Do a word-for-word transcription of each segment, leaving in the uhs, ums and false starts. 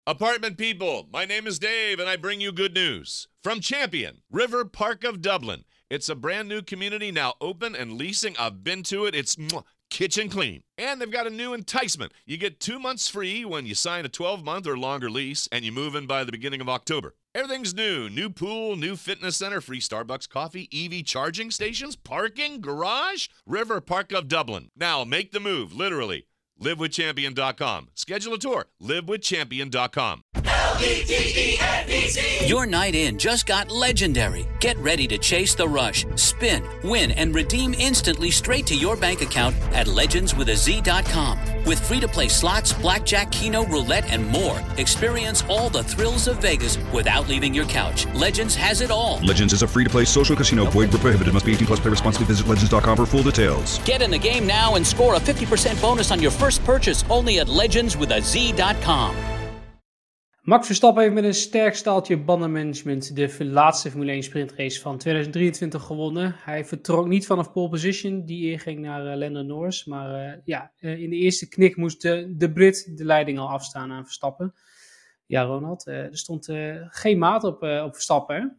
Apartment people, my name is Dave, and I bring you good news. From Champion, River Park of Dublin. It's a brand new community now open and leasing. I've been to it. It's mwah, kitchen clean. And they've got a new enticement. You get two months free when you sign a twelve-month or longer lease, and you move in by the beginning of October. Everything's new. New pool, new fitness center, free Starbucks coffee, E V charging stations, parking, garage. River Park of Dublin. Now make the move, literally. live with champion dot com. Schedule a tour. live with champion dot com. L E D E N E Z. Your night in just got legendary. Get ready to chase the rush, spin, win, and redeem instantly straight to your bank account at legends with a z dot com. With free-to-play slots, blackjack, keno, roulette, and more, experience all the thrills of Vegas without leaving your couch. Legends has it all. Legends is a free-to-play social casino. Void where prohibited. Must be eighteen plus. Play responsibly. Visit legends dot com for full details. Get in the game now and score a fifty percent bonus on your first purchase only at legends with a z dot com. Max Verstappen heeft met een sterk staaltje bandenmanagement de laatste Formule één sprintrace van tweeduizend drieëntwintig gewonnen. Hij vertrok niet vanaf pole position, die eer ging naar uh, Lando Norris. Maar uh, ja, uh, in de eerste knik moest de, de Brit de leiding al afstaan aan Verstappen. Ja, Ronald, uh, er stond uh, geen maat op, uh, op Verstappen, hè?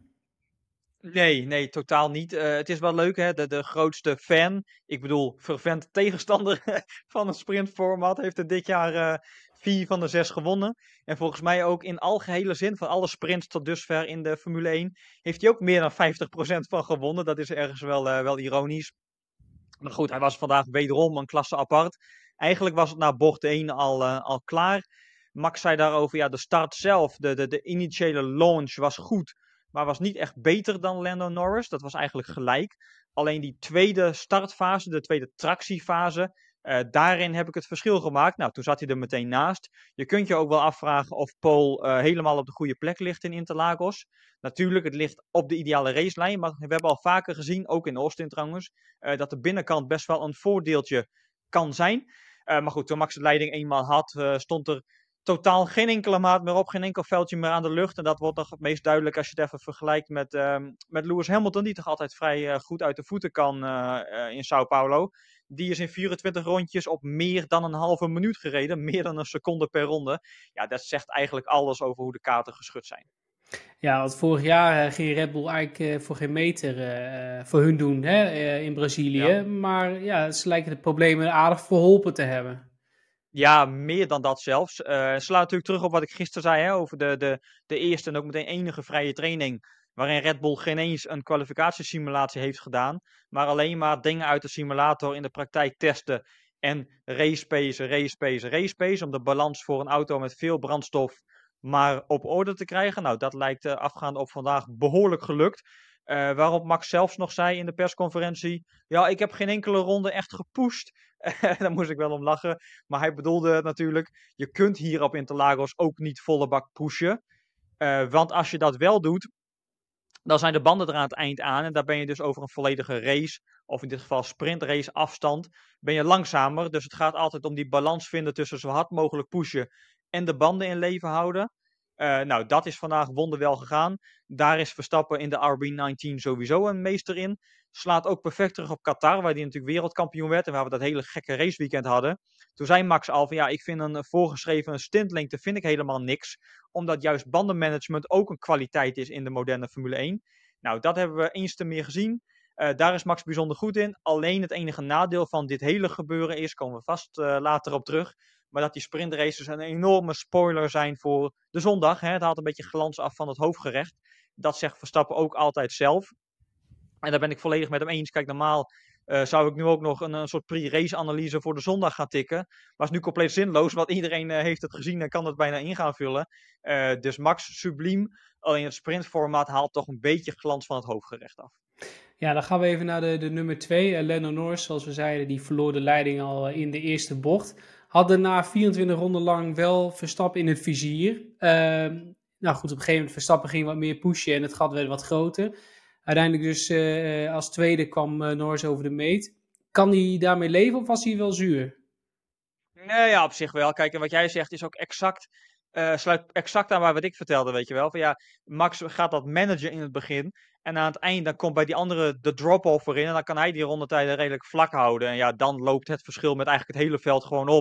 Nee, nee, totaal niet. Uh, het is wel leuk, hè? De, de grootste fan, ik bedoel, fervent tegenstander van het sprintformat, heeft er dit jaar uh, vier van de zes gewonnen. En volgens mij ook in algehele zin, van alle sprints tot dusver in de Formule één, heeft hij ook meer dan vijftig procent van gewonnen. Dat is ergens wel, uh, wel ironisch. Maar goed, hij was vandaag wederom een klasse apart. Eigenlijk was het na bocht één al, uh, al klaar. Max zei daarover, ja, de start zelf, de, de, de initiële launch was goed, maar was niet echt beter dan Lando Norris. Dat was eigenlijk gelijk. Alleen die tweede startfase, de tweede tractiefase, uh, daarin heb ik het verschil gemaakt. Nou, toen zat hij er meteen naast. Je kunt je ook wel afvragen of Paul uh, helemaal op de goede plek ligt in Interlagos. Natuurlijk, het ligt op de ideale racelijn, maar we hebben al vaker gezien, ook in Austin trouwens, uh, dat de binnenkant best wel een voordeeltje kan zijn. Uh, maar goed, toen Max de leiding eenmaal had, uh, stond er totaal geen enkele maat meer op, geen enkel veldje meer aan de lucht. En dat wordt nog het meest duidelijk als je het even vergelijkt met, uh, met Lewis Hamilton, die toch altijd vrij uh, goed uit de voeten kan uh, uh, in Sao Paulo. Die is in vierentwintig rondjes op meer dan een halve minuut gereden, meer dan een seconde per ronde. Ja, dat zegt eigenlijk alles over hoe de kaarten geschud zijn. Ja, want vorig jaar uh, ging Red Bull eigenlijk uh, voor geen meter uh, voor hun doen, hè, uh, in Brazilië. Ja. Maar ja, ze lijken de problemen aardig verholpen te hebben. Ja, meer dan dat zelfs. Uh, sla natuurlijk terug op wat ik gisteren zei, hè, over de, de, de eerste en ook meteen enige vrije training, waarin Red Bull geen eens een kwalificatiesimulatie heeft gedaan, maar alleen maar dingen uit de simulator in de praktijk testen en race pace, race pace, race pace, om de balans voor een auto met veel brandstof maar op orde te krijgen. Nou, dat lijkt uh, afgaande op vandaag behoorlijk gelukt. Uh, waarop Max zelfs nog zei in de persconferentie, ja, ik heb geen enkele ronde echt gepusht. Daar moest ik wel om lachen. Maar hij bedoelde natuurlijk, je kunt hier op Interlagos ook niet volle bak pushen. Uh, want als je dat wel doet, dan zijn de banden er aan het eind aan. En daar ben je dus over een volledige race, of in dit geval sprintrace afstand, ben je langzamer. Dus het gaat altijd om die balans vinden tussen zo hard mogelijk pushen en de banden in leven houden. Uh, nou, dat is vandaag wonderwel gegaan. Daar is Verstappen in de R B negentien sowieso een meester in. Slaat ook perfect terug op Qatar, waar hij natuurlijk wereldkampioen werd en waar we dat hele gekke raceweekend hadden. Toen zei Max al van, ja, ik vind een voorgeschreven stintlengte vind ik helemaal niks. Omdat juist bandenmanagement ook een kwaliteit is in de moderne Formule één. Nou, dat hebben we eens te meer gezien. Uh, daar is Max bijzonder goed in. Alleen het enige nadeel van dit hele gebeuren is, komen we vast uh, later op terug, maar dat die sprintraces een enorme spoiler zijn voor de zondag. Hè? Het haalt een beetje glans af van het hoofdgerecht. Dat zegt Verstappen ook altijd zelf. En daar ben ik volledig met hem eens. Kijk, normaal uh, zou ik nu ook nog een, een soort pre-race analyse voor de zondag gaan tikken. Maar is nu compleet zinloos, want iedereen uh, heeft het gezien en kan het bijna in gaan vullen. Uh, dus Max, subliem. Alleen het sprintformaat haalt toch een beetje glans van het hoofdgerecht af. Ja, dan gaan we even naar de, de nummer twee. Uh, Lando Norris, zoals we zeiden, die verloor de leiding al uh, in de eerste bocht. Had daarna vierentwintig ronden lang wel Verstappen in het vizier. Uh, nou goed, op een gegeven moment Verstappen ging wat meer pushen en het gat werd wat groter. Uiteindelijk dus uh, als tweede kwam uh, Norris over de meet. Kan hij daarmee leven of was hij wel zuur? Nee, ja, op zich wel. Kijk, en wat jij zegt is ook exact, uh, sluit exact aan bij wat ik vertelde, weet je wel. Van ja, Max gaat dat managen in het begin. En aan het eind, dan komt bij die andere de drop-off erin. En dan kan hij die rondetijden redelijk vlak houden. En ja, dan loopt het verschil met eigenlijk het hele veld gewoon op.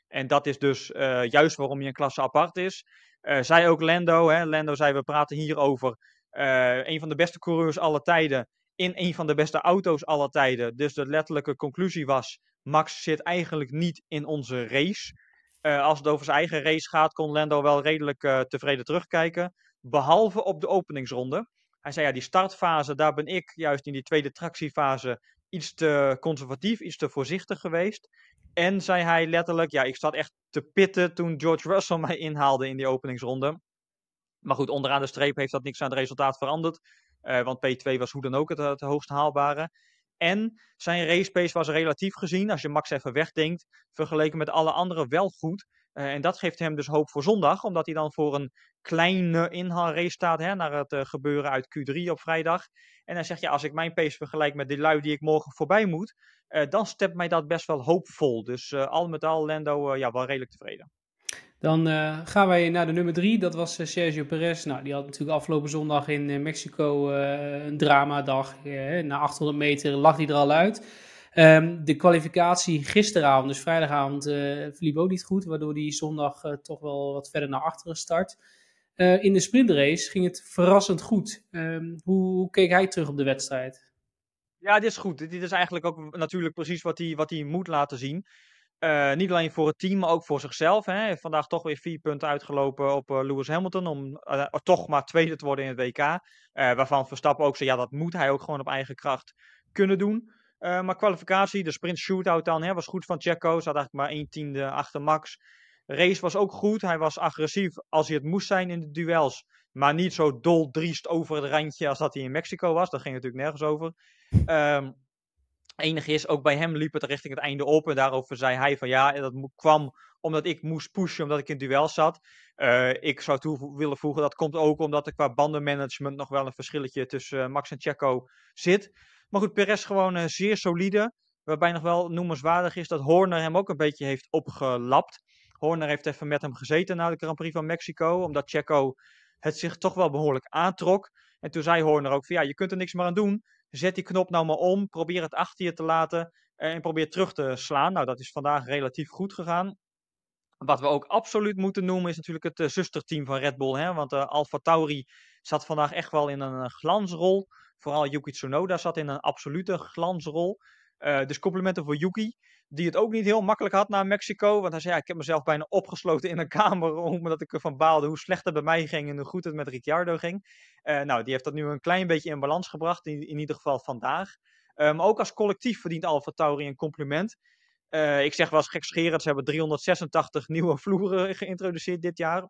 En dat is dus uh, juist waarom hij een klasse apart is. Uh, zei ook Lando, hè, Lando zei we praten hier over uh, een van de beste coureurs aller tijden in een van de beste auto's aller tijden. Dus de letterlijke conclusie was, Max zit eigenlijk niet in onze race. Uh, als het over zijn eigen race gaat, kon Lando wel redelijk uh, tevreden terugkijken. Behalve op de openingsronde. Hij zei, ja, die startfase, daar ben ik juist in die tweede tractiefase iets te conservatief, iets te voorzichtig geweest. En zei hij letterlijk, ja, ik zat echt te pitten toen George Russell mij inhaalde in die openingsronde. Maar goed, onderaan de streep heeft dat niks aan het resultaat veranderd. Uh, want P twee was hoe dan ook het, het hoogst haalbare. En zijn race pace was relatief gezien, als je Max even wegdenkt, vergeleken met alle anderen wel goed. Uh, en dat geeft hem dus hoop voor zondag, omdat hij dan voor een kleine inhaalrace staat, hè, naar het uh, gebeuren uit Q drie op vrijdag. En hij zegt, ja, als ik mijn pace vergelijk met die lui die ik morgen voorbij moet, uh, dan stemt mij dat best wel hoopvol. Dus uh, al met al, Lando, uh, ja, wel redelijk tevreden. Dan uh, gaan wij naar de nummer drie, dat was uh, Sergio Perez. Nou, die had natuurlijk afgelopen zondag in uh, Mexico uh, een dramadag. Uh, na achthonderd meter lag hij er al uit. Um, de kwalificatie gisteravond, dus vrijdagavond, uh, verliep ook niet goed, waardoor hij zondag uh, toch wel wat verder naar achteren start. Uh, in de sprintrace ging het verrassend goed. Um, hoe, hoe keek hij terug op de wedstrijd? Ja, dit is goed. Dit is eigenlijk ook natuurlijk precies wat hij, wat hij moet laten zien. Uh, niet alleen voor het team, maar ook voor zichzelf. Hè. Hij heeft vandaag toch weer vier punten uitgelopen op uh, Lewis Hamilton. Om uh, toch maar tweede te worden in het W K. Uh, waarvan Verstappen ook zei, ja, dat moet hij ook gewoon op eigen kracht kunnen doen. Uh, maar kwalificatie, de sprint shootout dan, hè, was goed van Checo. Ze had eigenlijk maar één tiende achter Max. Race was ook goed. Hij was agressief als hij het moest zijn in de duels. Maar niet zo doldriest over het randje als dat hij in Mexico was. Dat ging natuurlijk nergens over. Um, enige is, ook bij hem liep het richting het einde op. En daarover zei hij van ja, dat kwam omdat ik moest pushen, omdat ik in duel zat. Uh, ik zou toe willen voegen, dat komt ook omdat er qua bandenmanagement nog wel een verschilletje tussen uh, Max en Checo zit. Maar goed, Perez gewoon uh, zeer solide. Waarbij nog wel noemenswaardig is dat Horner hem ook een beetje heeft opgelapt. Horner heeft even met hem gezeten na de Grand Prix van Mexico. Omdat Checo het zich toch wel behoorlijk aantrok. En toen zei Horner ook van ja, je kunt er niks meer aan doen. Zet die knop nou maar om. Probeer het achter je te laten. En probeer terug te slaan. Nou, dat is vandaag relatief goed gegaan. Wat we ook absoluut moeten noemen is natuurlijk het uh, zusterteam van Red Bull. Hè? Want uh, AlphaTauri zat vandaag echt wel in een uh, glansrol. Vooral Yuki Tsunoda zat in een absolute glansrol. Uh, dus complimenten voor Yuki. Die het ook niet heel makkelijk had na Mexico. Want hij zei, ja, ik heb mezelf bijna opgesloten in een kamer. Omdat ik ervan baalde hoe slecht het bij mij ging. En hoe goed het met Ricciardo ging. Uh, nou, die heeft dat nu een klein beetje in balans gebracht. In, in ieder geval vandaag. Uh, maar ook als collectief verdient AlphaTauri een compliment. Uh, ik zeg wel eens gekscherend, ze hebben driehonderdzesentachtig nieuwe vloeren geïntroduceerd dit jaar.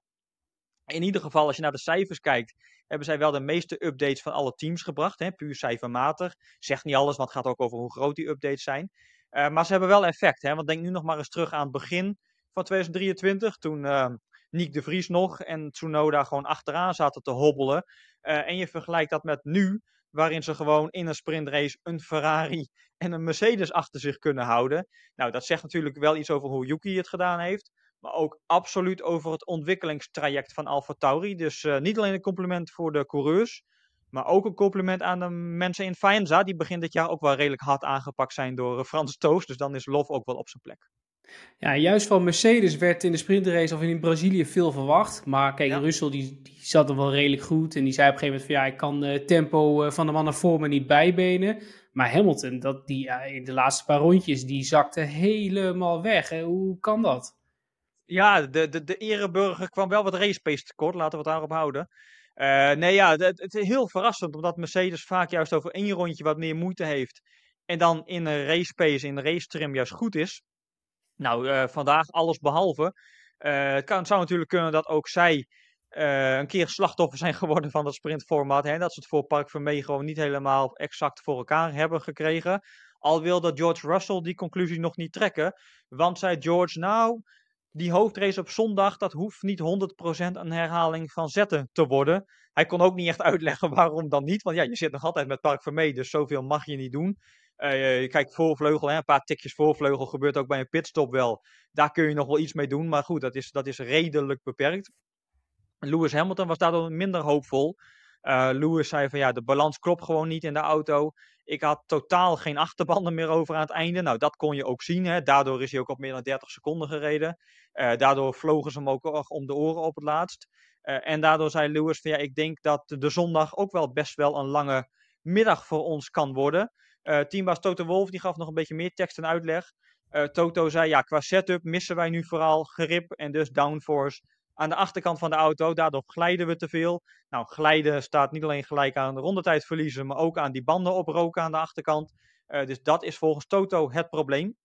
In ieder geval, als je naar de cijfers kijkt, hebben zij wel de meeste updates van alle teams gebracht. Hè, puur cijfermatig. Zegt niet alles, want het gaat ook over hoe groot die updates zijn. Uh, maar ze hebben wel effect. Hè, want denk nu nog maar eens terug aan het begin van twintig drieëntwintig. Toen uh, Nick de Vries nog en Tsunoda gewoon achteraan zaten te hobbelen. Uh, en je vergelijkt dat met nu, waarin ze gewoon in een sprintrace een Ferrari en een Mercedes achter zich kunnen houden. Nou, dat zegt natuurlijk wel iets over hoe Yuki het gedaan heeft. Maar ook absoluut over het ontwikkelingstraject van AlphaTauri. Dus uh, niet alleen een compliment voor de coureurs. Maar ook een compliment aan de mensen in Faenza. Die begin dit jaar ook wel redelijk hard aangepakt zijn door uh, Frans Toos. Dus dan is lof ook wel op zijn plek. Ja, juist van Mercedes werd in de sprintrace of in Brazilië veel verwacht. Maar kijk, ja. Russell die, die zat er wel redelijk goed. En die zei op een gegeven moment van ja, ik kan het tempo uh, van de mannen voor me niet bijbenen. Maar Hamilton, dat die, uh, in de laatste paar rondjes, die zakte helemaal weg. Hè? Hoe kan dat? Ja, de, de, de ereburger kwam wel wat race pace tekort. Laten we het daarop houden. Uh, nee, ja, het, het is heel verrassend. Omdat Mercedes vaak juist over één rondje wat meer moeite heeft. En dan in een race pace, in de race trim juist goed is. Nou, uh, vandaag alles behalve. Uh, het, kan, het zou natuurlijk kunnen dat ook zij uh, een keer slachtoffer zijn geworden van dat sprintformat. Hè? Dat ze het voor Parc Fermé gewoon niet helemaal exact voor elkaar hebben gekregen. Al wilde George Russell die conclusie nog niet trekken. Want zei George, nou, die hoofdrace op zondag, dat hoeft niet honderd procent een herhaling van zetten te worden. Hij kon ook niet echt uitleggen waarom dan niet. Want ja, je zit nog altijd met Parc Fermé, dus zoveel mag je niet doen. Uh, je kijkt voorvleugel, hè, een paar tikjes voorvleugel gebeurt ook bij een pitstop wel. Daar kun je nog wel iets mee doen, maar goed, dat is, dat is redelijk beperkt. Lewis Hamilton was daardoor minder hoopvol. Uh, Lewis zei van ja, de balans klopt gewoon niet in de auto. Ik had totaal geen achterbanden meer over aan het einde. Nou, dat kon je ook zien. Hè. Daardoor is hij ook op meer dan dertig seconden gereden. Uh, daardoor vlogen ze hem ook om de oren op het laatst. Uh, en daardoor zei Lewis van ja, ik denk dat de zondag ook wel best wel een lange middag voor ons kan worden. Uh, teambaas Toto Wolff die gaf nog een beetje meer tekst en uitleg. Uh, Toto zei ja, qua setup missen wij nu vooral grip en dus downforce aan de achterkant van de auto. Daardoor glijden we te veel. Nou, glijden staat niet alleen gelijk aan de rondetijd verliezen, maar ook aan die banden oproken aan de achterkant. Uh, dus dat is volgens Toto het probleem.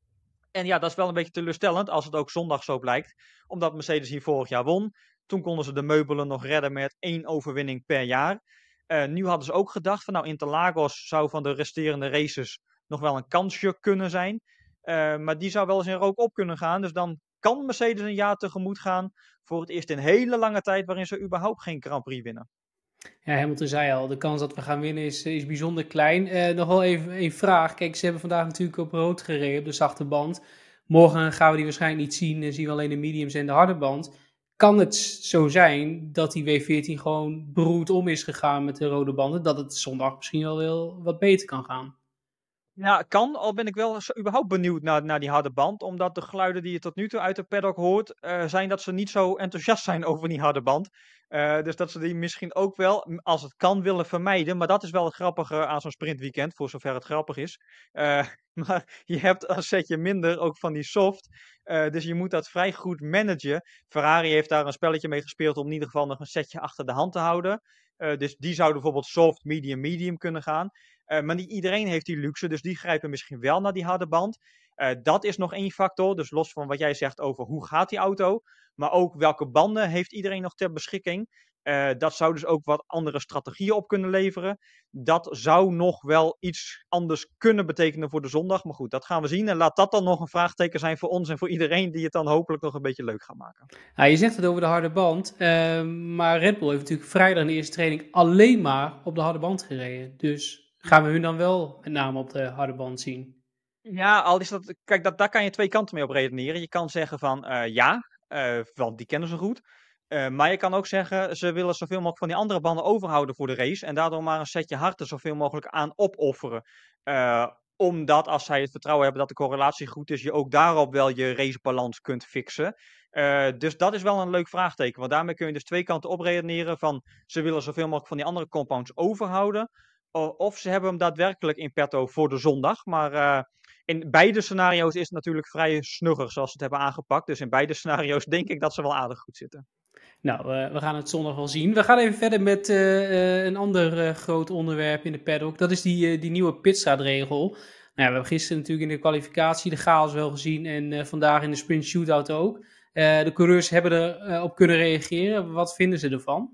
En ja, dat is wel een beetje teleurstellend als het ook zondag zo blijkt. Omdat Mercedes hier vorig jaar won. Toen konden ze de meubelen nog redden met één overwinning per jaar. Uh, nu hadden ze ook gedacht van nou Interlagos zou van de resterende races nog wel een kansje kunnen zijn. Uh, maar die zou wel eens in rook op kunnen gaan. Dus dan kan Mercedes een jaar tegemoet gaan voor het eerst in hele lange tijd waarin ze überhaupt geen Grand Prix winnen. Ja, Hamilton zei al, de kans dat we gaan winnen is, is bijzonder klein. Uh, nog wel even een vraag. Kijk, ze hebben vandaag natuurlijk op rood gereden, op de zachte band. Morgen gaan we die waarschijnlijk niet zien en zien we alleen de mediums en de harde band. Kan het zo zijn dat die W veertien gewoon beroerd om is gegaan met de rode banden, dat het zondag misschien wel heel wat beter kan gaan? Ja, kan. Al ben ik wel überhaupt benieuwd naar, naar die harde band. Omdat de geluiden die je tot nu toe uit de paddock hoort, uh, zijn dat ze niet zo enthousiast zijn over die harde band. Uh, dus dat ze die misschien ook wel, als het kan, willen vermijden. Maar dat is wel het grappige aan zo'n sprintweekend, voor zover het grappig is. Uh, maar je hebt een setje minder ook van die soft. Uh, dus je moet dat vrij goed managen. Ferrari heeft daar een spelletje mee gespeeld om in ieder geval nog een setje achter de hand te houden. Uh, dus die zouden bijvoorbeeld soft, medium, medium kunnen gaan. Uh, maar niet iedereen heeft die luxe, dus die grijpen misschien wel naar die harde band. Uh, dat is nog één factor, dus los van wat jij zegt over hoe gaat die auto, maar ook welke banden heeft iedereen nog ter beschikking. Uh, dat zou dus ook wat andere strategieën op kunnen leveren. Dat zou nog wel iets anders kunnen betekenen voor de zondag, maar goed, dat gaan we zien. En laat dat dan nog een vraagteken zijn voor ons en voor iedereen die het dan hopelijk nog een beetje leuk gaat maken. Ja, je zegt het over de harde band, uh, maar Red Bull heeft natuurlijk vrijdag in de eerste training alleen maar op de harde band gereden, dus gaan we hun dan wel met name op de harde band zien? Ja, al is dat, kijk, dat, daar kan je twee kanten mee op redeneren. Je kan zeggen van uh, ja, uh, want die kennen ze goed. Uh, maar je kan ook zeggen, ze willen zoveel mogelijk van die andere banden overhouden voor de race. En daardoor maar een setje harder zoveel mogelijk aan opofferen. Uh, omdat als zij het vertrouwen hebben dat de correlatie goed is, je ook daarop wel je racebalans kunt fixen. Uh, dus dat is wel een leuk vraagteken. Want daarmee kun je dus twee kanten op redeneren van ze willen zoveel mogelijk van die andere compounds overhouden. Of ze hebben hem daadwerkelijk in petto voor de zondag. Maar uh, in beide scenario's is het natuurlijk vrij snugger zoals ze het hebben aangepakt. Dus in beide scenario's denk ik dat ze wel aardig goed zitten. Nou, uh, we gaan het zondag wel zien. We gaan even verder met uh, uh, een ander uh, groot onderwerp in de paddock. Dat is die, uh, die nieuwe pitstraatregel. Nou ja, we hebben gisteren natuurlijk in de kwalificatie de chaos wel gezien. En uh, vandaag in de sprint shootout ook. Uh, de coureurs hebben erop uh, op kunnen reageren. Wat vinden ze ervan?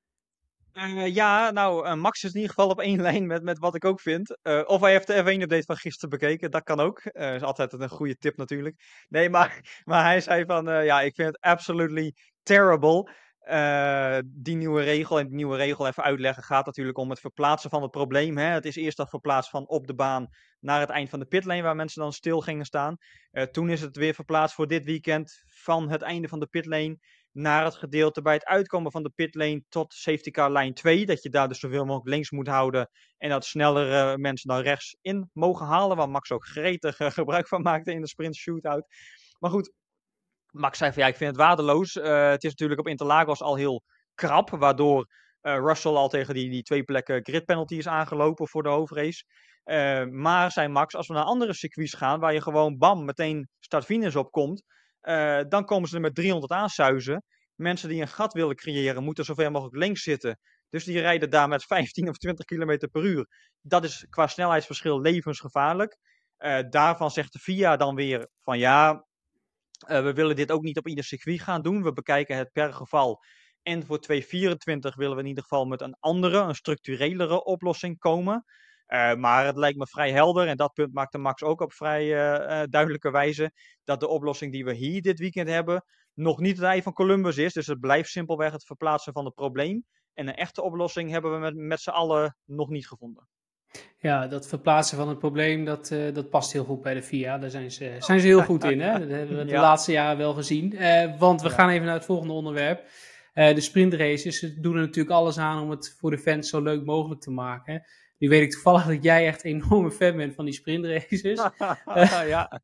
Uh, ja, nou, uh, Max is in ieder geval op één lijn met, met wat ik ook vind. Uh, of hij heeft de F één update van gisteren bekeken, dat kan ook. Dat uh, is altijd een goede tip natuurlijk. Nee, maar, maar hij zei van, uh, ja, ik vind het absolutely terrible. Uh, die nieuwe regel, en die nieuwe regel even uitleggen, gaat natuurlijk om het verplaatsen van het probleem. Hè. Het is eerst dat verplaatst van op de baan naar het eind van de pitlane, waar mensen dan stil gingen staan. Uh, toen is het weer verplaatst voor dit weekend van het einde van de pitlane naar het gedeelte bij het uitkomen van de pitlane tot safety car lijn twee. Dat je daar dus zoveel mogelijk links moet houden en dat snellere uh, mensen dan rechts in mogen halen. Waar Max ook gretig uh, gebruik van maakte in de sprint shootout. Maar goed, Max zei van ja, ik vind het waardeloos. Uh, het is natuurlijk op Interlagos al heel krap, waardoor uh, Russell al tegen die, die twee plekken grid penalty is aangelopen voor de hoofdrace. Uh, maar zei Max, als we naar andere circuits gaan, waar je gewoon bam, meteen start-finish op komt, Uh, dan komen ze er met driehonderd aansuizen. Mensen die een gat willen creëren, moeten zoveel mogelijk links zitten. Dus die rijden daar met vijftien of twintig kilometer per uur. Dat is qua snelheidsverschil levensgevaarlijk. Uh, daarvan zegt de F I A dan weer van ja, uh, we willen dit ook niet op ieder circuit gaan doen. We bekijken het per geval. En voor tweeduizend vierentwintig willen we in ieder geval met een andere, een structurelere oplossing komen. Uh, maar het lijkt me vrij helder, en dat punt maakte Max ook op vrij uh, uh, duidelijke wijze, dat de oplossing die we hier dit weekend hebben nog niet het ei van Columbus is. Dus het blijft simpelweg het verplaatsen van het probleem. En een echte oplossing hebben we met, met z'n allen nog niet gevonden. Ja, dat verplaatsen van het probleem, dat, uh, dat past heel goed bij de F I A. Daar zijn ze, zijn ze heel goed in, hè? Dat hebben we de ja. laatste jaren wel gezien. Uh, want we ja. gaan even naar het volgende onderwerp. Uh, de sprintraces, ze doen er natuurlijk alles aan om het voor de fans zo leuk mogelijk te maken. Nu weet ik toevallig dat jij echt een enorme fan bent van die sprintraces. uh, ja.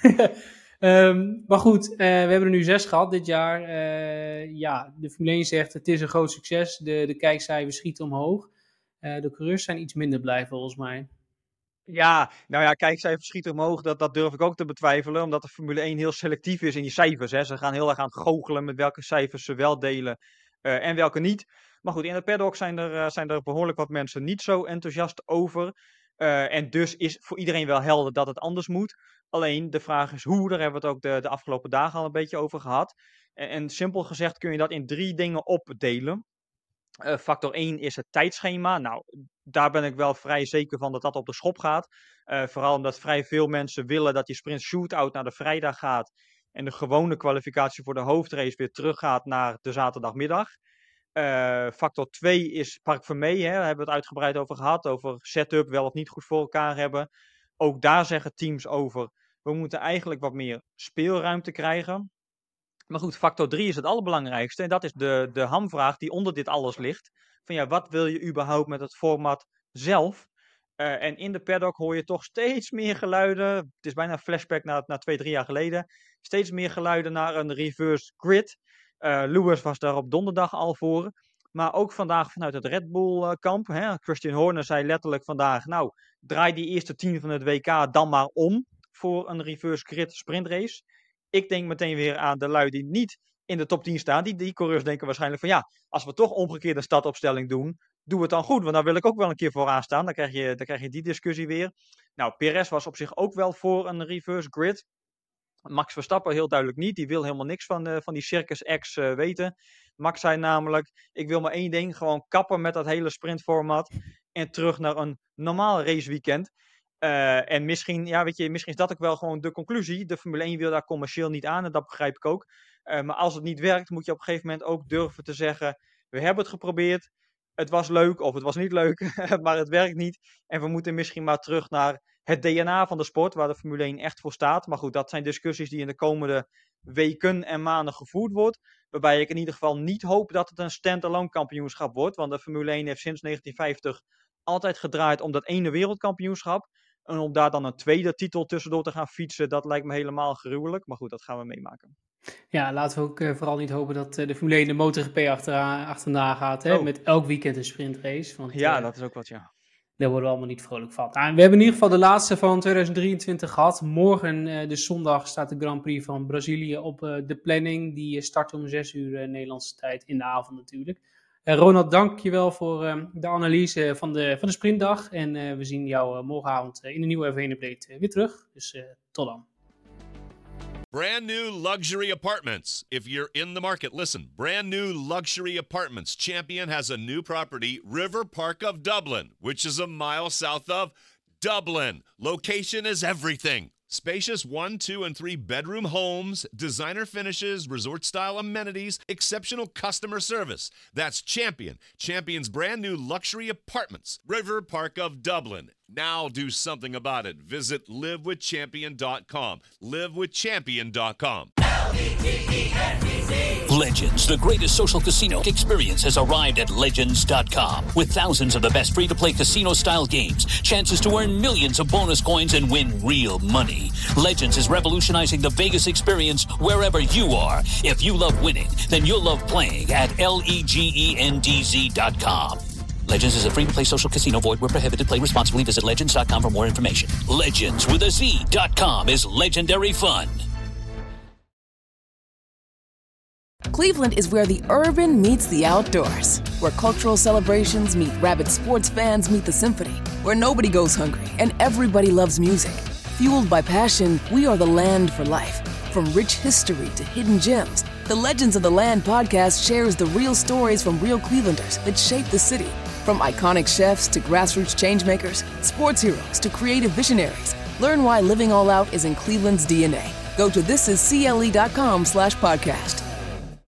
um, maar goed, uh, we hebben er nu zes gehad dit jaar. Uh, ja, de Formule één zegt het is een groot succes. De, de kijkcijfers schieten omhoog. Uh, de coureurs zijn iets minder blij volgens mij. Ja, nou ja, kijkcijfers schieten omhoog, dat, dat durf ik ook te betwijfelen, omdat de Formule één heel selectief is in die cijfers. Hè. Ze gaan heel erg aan het goochelen met welke cijfers ze wel delen uh, en welke niet. Maar goed, in de paddock zijn er, uh, zijn er behoorlijk wat mensen niet zo enthousiast over. Uh, en dus is voor iedereen wel helder dat het anders moet. Alleen de vraag is hoe, daar hebben we het ook de, de afgelopen dagen al een beetje over gehad. En, en simpel gezegd kun je dat in drie dingen opdelen. Uh, factor één is het tijdschema. Nou, daar ben ik wel vrij zeker van dat dat op de schop gaat. Uh, vooral omdat vrij veel mensen willen dat die sprint shootout naar de vrijdag gaat. En de gewone kwalificatie voor de hoofdrace weer teruggaat naar de zaterdagmiddag. Uh, factor twee is Parc Fermé. Hè, daar hebben we het uitgebreid over gehad. Over setup, wel of niet goed voor elkaar hebben. Ook daar zeggen teams over. We moeten eigenlijk wat meer speelruimte krijgen. Maar goed, factor drie is het allerbelangrijkste. En dat is de, de hamvraag die onder dit alles ligt. Van ja, wat wil je überhaupt met het format zelf? Uh, en in de paddock hoor je toch steeds meer geluiden. Het is bijna een flashback naar, naar twee, drie jaar geleden. Steeds meer geluiden naar een reverse grid. Uh, Lewis was daar op donderdag al voor. Maar ook vandaag vanuit het Red Bull uh, kamp. Hè? Christian Horner zei letterlijk vandaag. Nou, draai die eerste tien van het W K dan maar om. Voor een reverse grid sprintrace. Ik denk meteen weer aan de lui die niet in de top tien staan. Die, die coureurs denken waarschijnlijk van ja, als we toch omgekeerde startopstelling doen, doe het dan goed. Want dan wil ik ook wel een keer vooraan staan. Dan krijg je, dan krijg je die discussie weer. Nou, Perez was op zich ook wel voor een reverse grid. Max Verstappen heel duidelijk niet. Die wil helemaal niks van, uh, van die Circus X uh, weten. Max zei namelijk, ik wil maar één ding, gewoon kappen met dat hele sprintformat. En terug naar een normaal raceweekend. Uh, en misschien, ja, weet je, misschien is dat ook wel gewoon de conclusie. De Formule één wil daar commercieel niet aan en dat begrijp ik ook. Uh, maar als het niet werkt, moet je op een gegeven moment ook durven te zeggen, we hebben het geprobeerd, het was leuk of het was niet leuk, maar het werkt niet. En we moeten misschien maar terug naar het D N A van de sport, waar de Formule één echt voor staat. Maar goed, dat zijn discussies die in de komende weken en maanden gevoerd wordt. Waarbij ik in ieder geval niet hoop dat het een stand-alone kampioenschap wordt. Want de Formule één heeft sinds negentien vijftig altijd gedraaid om dat ene wereldkampioenschap. En om daar dan een tweede titel tussendoor te gaan fietsen, dat lijkt me helemaal gruwelijk. Maar goed, dat gaan we meemaken. Ja, laten we ook uh, vooral niet hopen dat uh, de Formule één de MotoGP achterna, achterna gaat. Hè? Oh. Met elk weekend een sprintrace. Want, ja, uh, dat is ook wat, ja. Daar worden we allemaal niet vrolijk van. Nou, we hebben in ieder geval de laatste van tweeduizend drieëntwintig gehad. Morgen, uh, dus zondag, staat de Grand Prix van Brazilië op uh, de planning. Die start om zes uur uh, Nederlandse tijd in de avond natuurlijk. Uh, Ronald, dank je wel voor uh, de analyse van de, van de sprintdag. En uh, we zien jou uh, morgenavond uh, in de nieuwe F één Update uh, weer terug. Dus uh, tot dan. Brand new luxury apartments. If you're in the market, listen. Brand new luxury apartments. Champion has a new property, River Park of Dublin, which is a mile south of Dublin. Location is everything. Spacious one, two, and three bedroom homes, designer finishes, resort-style amenities, exceptional customer service. That's Champion. Champion's brand new luxury apartments. River Park of Dublin. Now do something about it. Visit live with champion dot com. live with champion dot com. Legends, the greatest social casino experience, has arrived at Legends dot com. With thousands of the best free-to-play casino-style games, chances to earn millions of bonus coins and win real money. Legends is revolutionizing the Vegas experience wherever you are. If you love winning, then you'll love playing at legends dot com. Legends is a free-to-play social casino. Void where prohibited. Play responsibly. Visit legends dot com for more information. Legends with a Z dot com is legendary fun. Cleveland is where the urban meets the outdoors. Where cultural celebrations meet rabid sports fans meet the symphony. Where nobody goes hungry and everybody loves music. Fueled by passion, we are the land for life. From rich history to hidden gems, the Legends of the Land podcast shares the real stories from real Clevelanders that shape the city. From iconic chefs to grassroots changemakers, sports heroes to creative visionaries. Learn why living all out is in Cleveland's D N A. Go to thisiscle dot com slash podcast.